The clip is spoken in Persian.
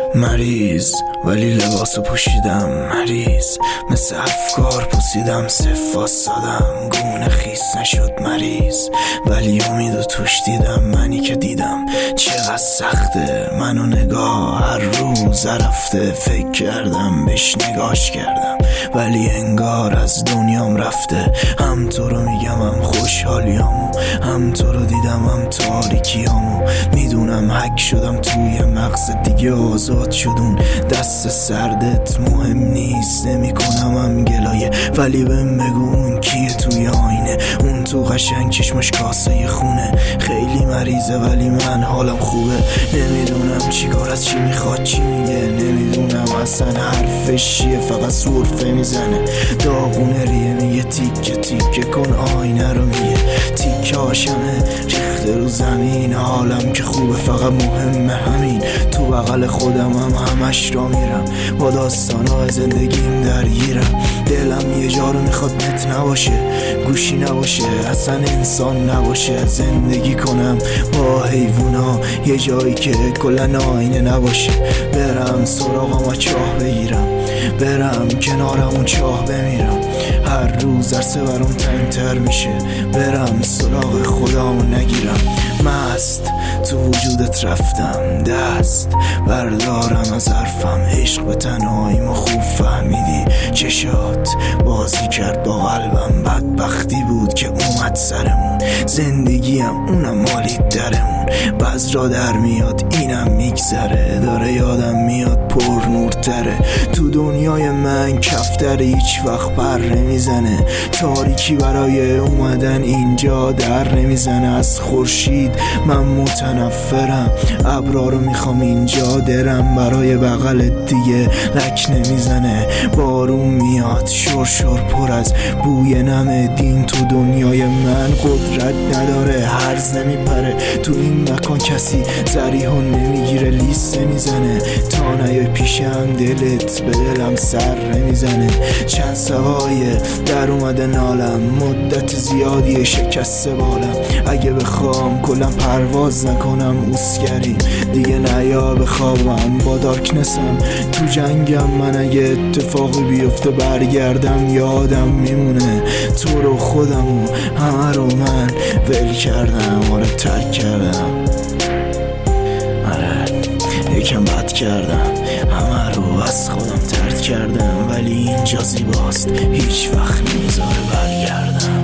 مریض ولی لباسو پوشیدم، مریض مثل افکار پوسیدم، صف واسادم گونه خیس نشد مریض، ولی امیدو توش دیدم. منی که دیدم چقدر سخته، منو نگاه هر روز رفته، فکر کردم بهش نگاش کردم ولی انگار از دنیام رفته. هم تو رو میگم هم خوشحالیامو، هم تو رو دیدم هم تاریکیامو، میدونم حک شدم توی مغز دیگه آزاد شدون، دست سردت مهم نیست، نمی کنم هم گلایه ولی بهم بگو اون کیه توی آینه، اون تو قشنگ چشمش کاسه خونه، خیلی مریضه ولی من حالم خوبه، نمیدونم چی کار از چی میخواد چی میگه، نمیدونم اصلا حرفش چیه، فقط سرفه میزنه داغونه ریه، میگه تیکه تیکه کن آینه رو، میگه تیکه هاشمه ریخته رو زمین، حالم که خوبه فقط مهمه همین، تو بغل خودم هم همش را میرم، با داستانهای زندگیم درگیرم، دلم یه جا رو میخواد نت نباشه، گوشی نباشه، اصلا انسان نباشه، زندگی کنم با حیوونا یه جایی که کلن آینه نباشه، برم سراغم چاه بگیرم، برم کنارمون چاه بمیرم، هر روز درسه برام تنگتر میشه، برم سراغ خدامو نگیرم، مست تو وجودت رفتم، دست بردارم از حرفم، عشق به تنهاییمو خوب فهمیدی، چشات بازی کرد با قلبم، بدبختی بود که اومد سرمون، زندگیم اونم مالید درمون، بذرا در میاد اینم میگذره، داره یادم میاد پر نورتره، تو دنیای من کفتر هیچ وقت پر نمیزنه، تاریکی برای اومدن اینجا در نمیزنه، از خورشید من متنفرم، ابرا رو میخوام اینجا درم، برای بغل دیگه لک نمیزنه، بارون میاد شور پر از بوی نم دین، تو دنیای من قدرت نداره هرز نمیپره، تو این مکان کسی زریحو نمیگیره لیست نمیزنه، تا نیای پیشم دلت به دلم سر نمیزنه، چند سوای در اومده نالم، مدت زیادی شکسته بالم، اگه بخوام کلم پرواز نکنم اوسگری دیگه نیا بخوابم، با دارکنسم تو جنگم، من اگه اتفاقی بیفته برگردم یادم میمونه، تو رو خودم و همه رو من ول کردم، آره ترک کردم، آره یکم بد کردم، همه رو از خودم ترد کردم، ولی اینجا زیباست هیچ وقت نمیذاره برگردم.